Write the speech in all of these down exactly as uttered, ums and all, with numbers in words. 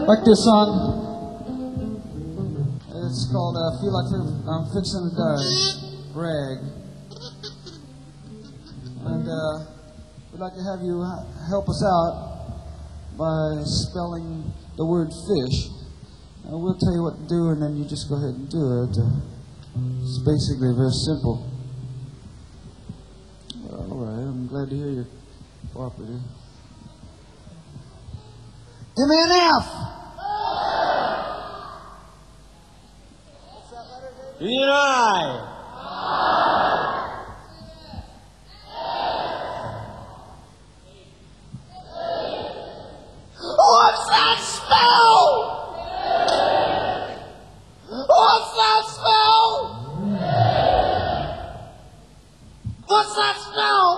Like this song. It's called uh, Feel Like I'm Fixing to Die. Rag. And uh, we'd like to have you help us out by spelling the word fish. Uh, we'll tell you what to do and then you just go ahead and do it. Uh, it's basically very simple. All right, I'm glad to hear you're cooperative. Give me an F! Give me an I! What's that spell? What's that spell? What's that spell?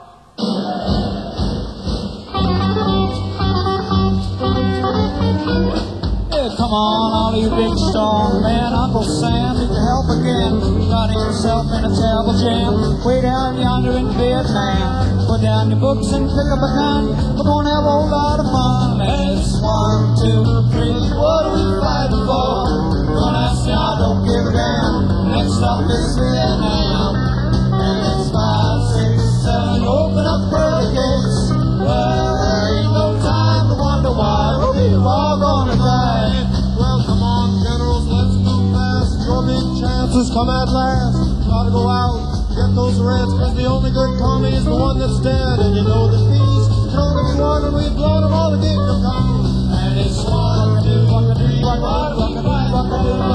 Yeah, come on, all you big strong men. Uncle Sam, need your help again. Got yourself in a terrible jam. Way down yonder in Vietnam. Put down your books and pick up a gun. We're gonna have a whole lot of fun. It's one, two, three, what are we fighting for? Don't ask me, I don't give a damn. Next stop is Vietnam. And it's five, six, seven, open up pearly gates. Well, there ain't no time to wonder why. We're all gonna die. Well, come on, generals, let's move fast. Your big chances come at last. Gotta go out, get those reds, cause the only good commie is the one that's dead. And you know the fees can only be one, and we've blown them all again. And it's one, two, three, one, one, one, one, one,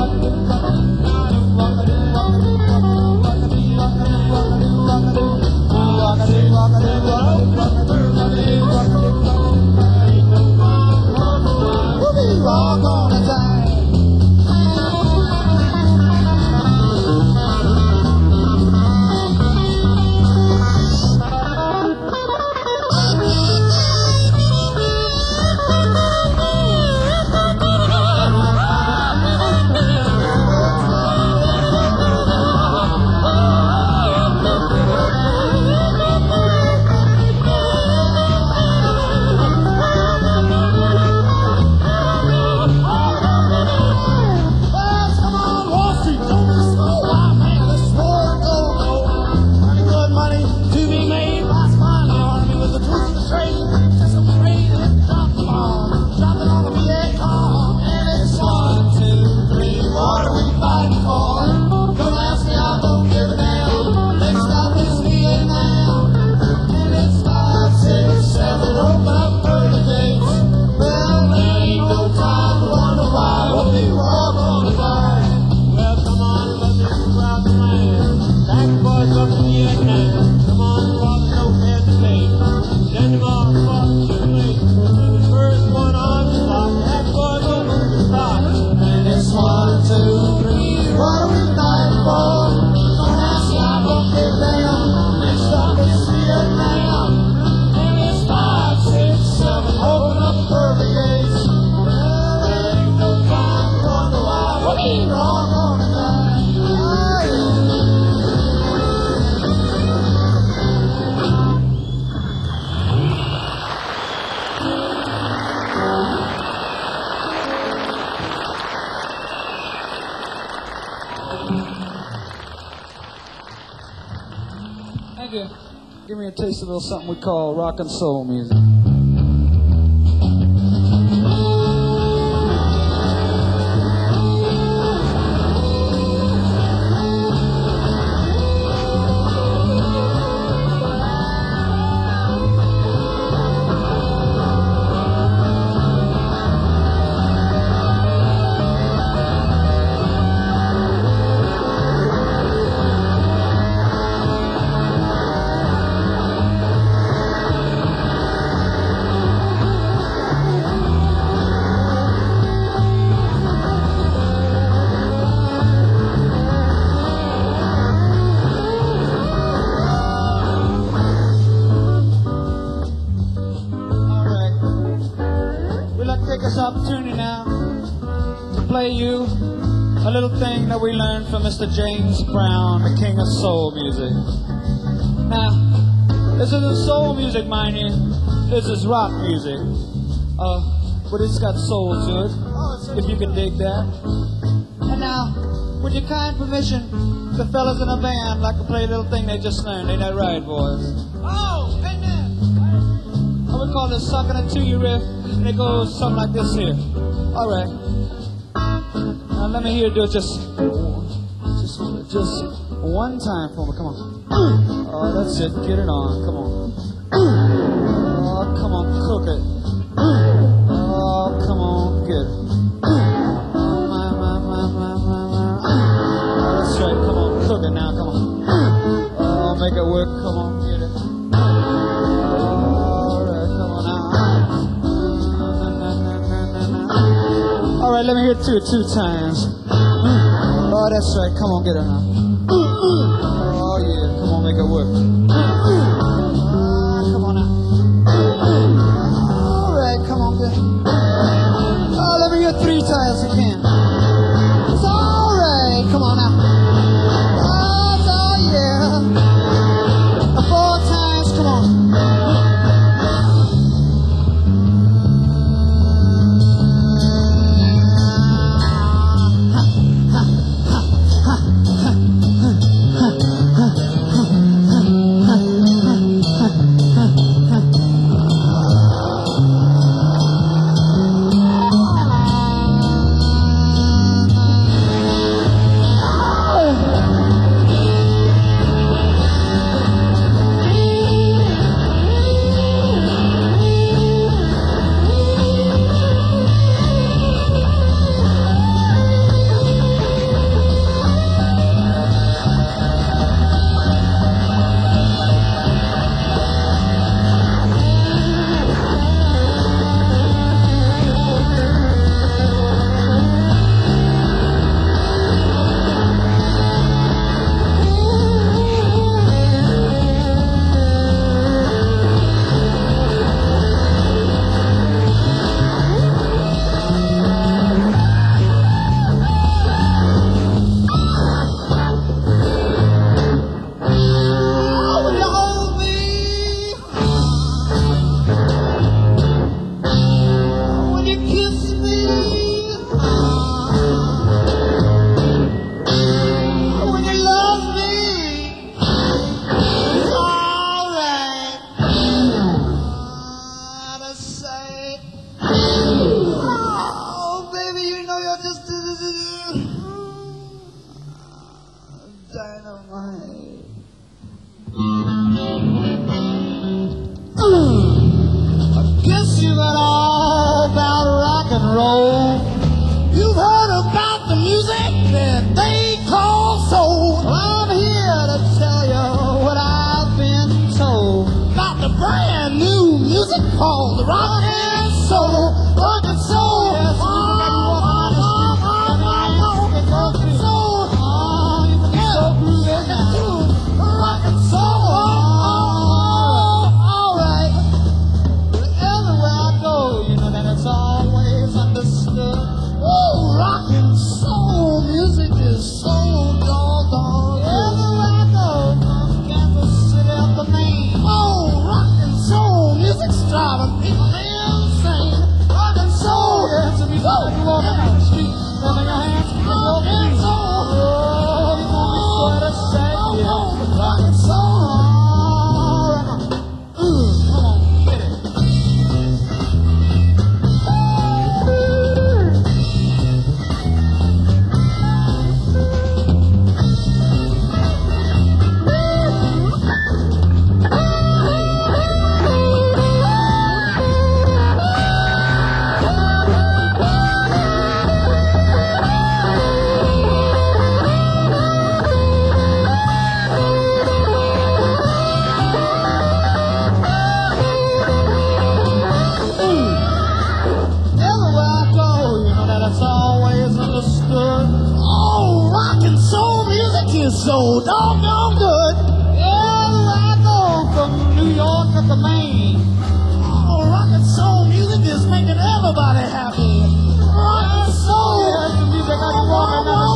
we're all gonna die. Thank you. Give me a taste of a little something we call rock and soul music. Opportunity now to play you a little thing that we learned from Mister James Brown, the king of soul music. Now, this isn't soul music, mind you. This is rock music. Uh, but it's got soul to it. If you can dig that. And now, with your kind permission, the fellas in the band like to play a little thing they just learned. Ain't that right, boys? Oh, amen. I would call this sucking it to you riff, and it goes something like this here. All right. Now let me hear you do it just, just, just one time for me. Come on. Oh, that's it. Get it on. Come on. Oh, come on. Cook it. Oh, come on. Get it. Oh, my, my, my, my, my, my. Oh, that's right. Come on. Cook it now. Come on. Oh, make it work. Come on. Get it. All right. Come on now. All right. Let me hear it two, two times. Oh, that's right. Come on. Get it now. Oh, yeah. Come on. Make it work. Come on now. All right, come on, good. Oh, let me hear three times again. It's all right, come on now. Oh, oh yeah. Four times, come on. Everybody happy. Rock and soul. That's the music I can walk another